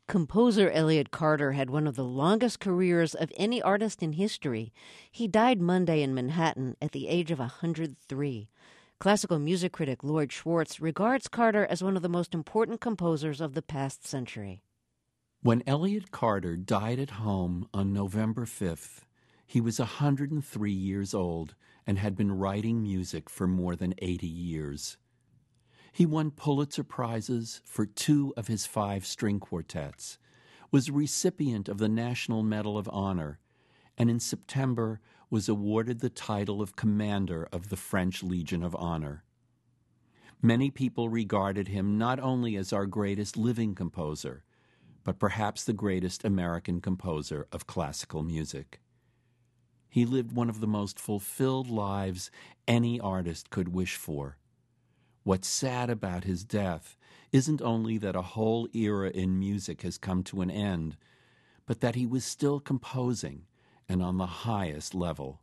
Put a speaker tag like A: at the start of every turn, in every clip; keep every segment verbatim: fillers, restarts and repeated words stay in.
A: Composer Elliott Carter had one of the longest careers of any artist in history. He died Monday in Manhattan at the age of one hundred three. Classical music critic Lloyd Schwartz regards Carter as one of the most important composers of the past century.
B: When Elliott Carter died at home on November fifth, he was one hundred three years old and had been writing music for more than eighty years. He won Pulitzer Prizes for two of his five string quartets, was a recipient of the National Medal of Honor, and in September was awarded the title of Commander of the French Legion of Honor. Many people regarded him not only as our greatest living composer, but perhaps the greatest American composer of classical music. He lived one of the most fulfilled lives any artist could wish for. What's sad about his death isn't only that a whole era in music has come to an end, but that he was still composing and on the highest level.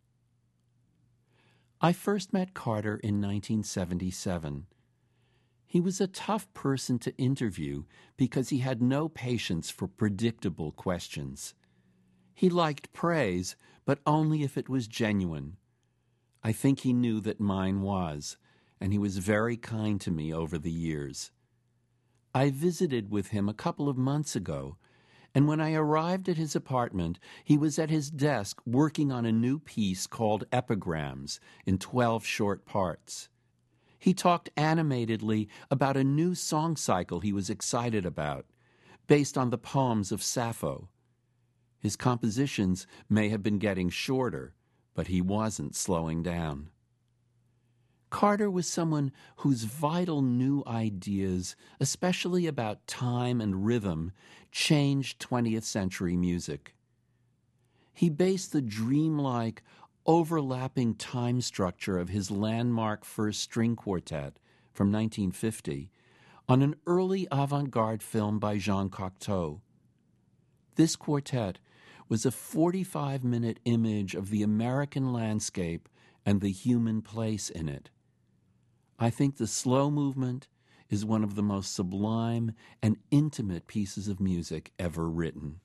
B: I first met Carter in nineteen seventy-seven. He was a tough person to interview because he had no patience for predictable questions. He liked praise, but only if it was genuine. I think he knew that mine was, and he was very kind to me over the years. I visited with him a couple of months ago, and when I arrived at his apartment, he was at his desk working on a new piece called Epigrams in twelve short parts. He talked animatedly about a new song cycle he was excited about, based on the poems of Sappho. His compositions may have been getting shorter, but he wasn't slowing down. Carter was someone whose vital new ideas, especially about time and rhythm, changed twentieth century music. He based the dreamlike, overlapping time structure of his landmark first string quartet from nineteen fifty on an early avant-garde film by Jean Cocteau. This quartet was a forty-five minute image of the American landscape and the human place in it. I think the slow movement is one of the most sublime and intimate pieces of music ever written.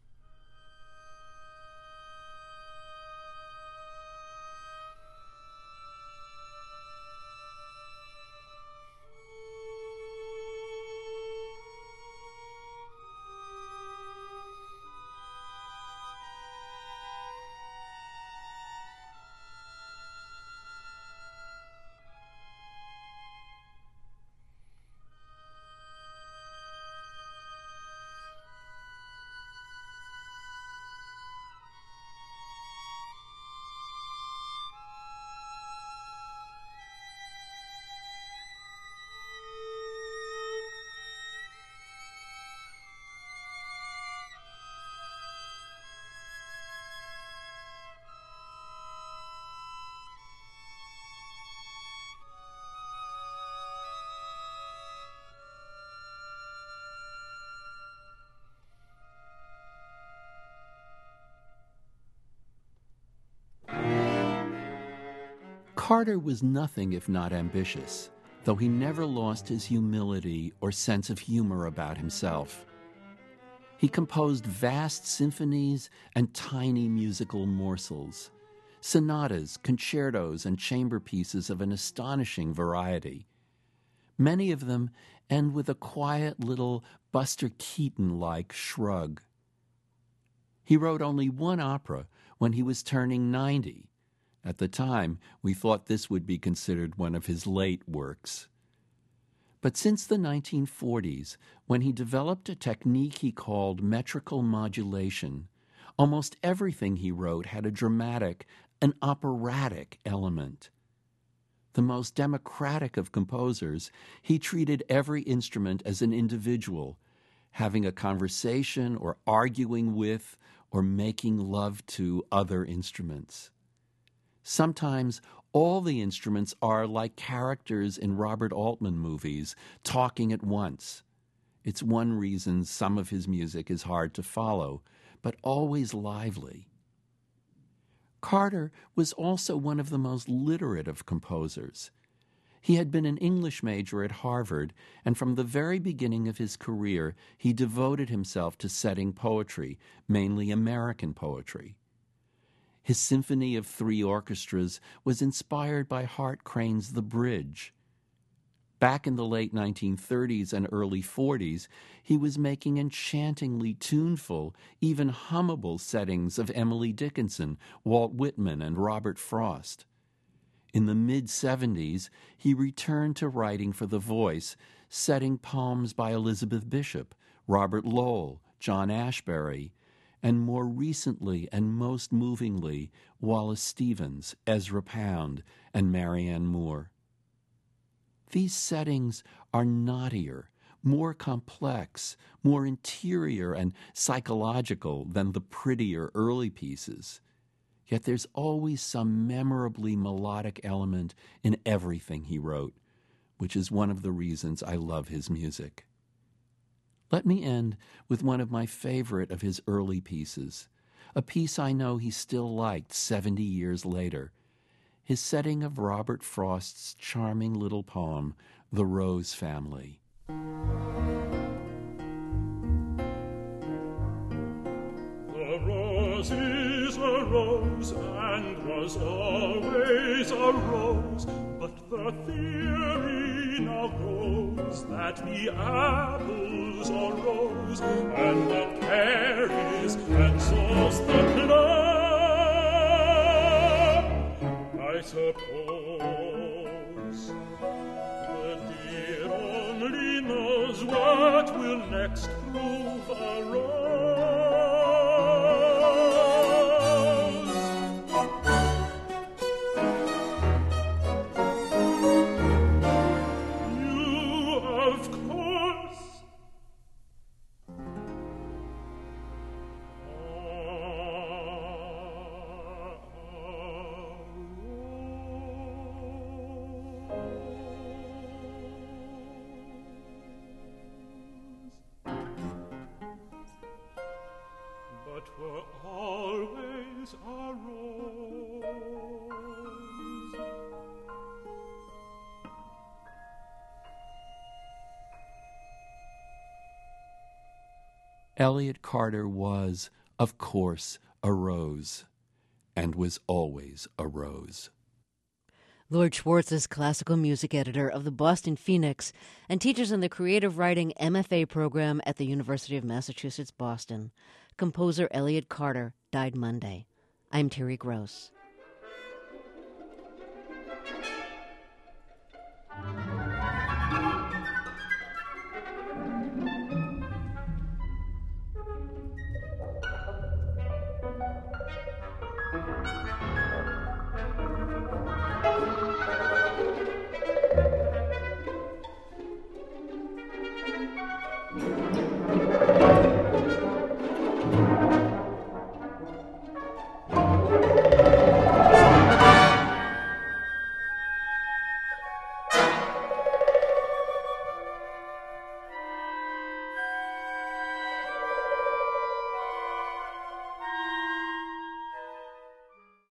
B: Carter was nothing if not ambitious, though he never lost his humility or sense of humor about himself. He composed vast symphonies and tiny musical morsels, sonatas, concertos, and chamber pieces of an astonishing variety. Many of them end with a quiet little Buster Keaton-like shrug. He wrote only one opera when he was turning ninety. At the time, we thought this would be considered one of his late works. But since the nineteen forties, when he developed a technique he called metrical modulation, almost everything he wrote had a dramatic, an operatic element. The most democratic of composers, he treated every instrument as an individual, having a conversation or arguing with or making love to other instruments. Sometimes all the instruments are like characters in Robert Altman movies, talking at once. It's one reason some of his music is hard to follow, but always lively. Carter was also one of the most literate of composers. He had been an English major at Harvard, and from the very beginning of his career, he devoted himself to setting poetry, mainly American poetry. His Symphony of Three Orchestras was inspired by Hart Crane's The Bridge. Back in the late nineteen thirties and early forties, he was making enchantingly tuneful, even hummable settings of Emily Dickinson, Walt Whitman, and Robert Frost. In the mid-seventies, he returned to writing for the voice, setting poems by Elizabeth Bishop, Robert Lowell, John Ashbery, and more recently and most movingly, Wallace Stevens, Ezra Pound, and Marianne Moore. These settings are knottier, more complex, more interior and psychological than the prettier early pieces. Yet there's always some memorably melodic element in everything he wrote, which is one of the reasons I love his music. Let me end with one of my favorite of his early pieces, a piece I know he still liked seventy years later, his setting of Robert Frost's charming little poem, The Rose Family.
C: The rose is a rose and was always a rose, but the theory now goes that the apples are rose and that carries and sows the plum. I suppose the dear only knows what will next prove a rose. You, of course, but were always a rose.
B: Elliott Carter was, of course, a rose, and was always a rose.
A: Lord Schwartz is classical music editor of the Boston Phoenix and teaches in the Creative Writing M F A program at the University of Massachusetts, Boston. Composer Elliott Carter died Monday. I'm Terry Gross.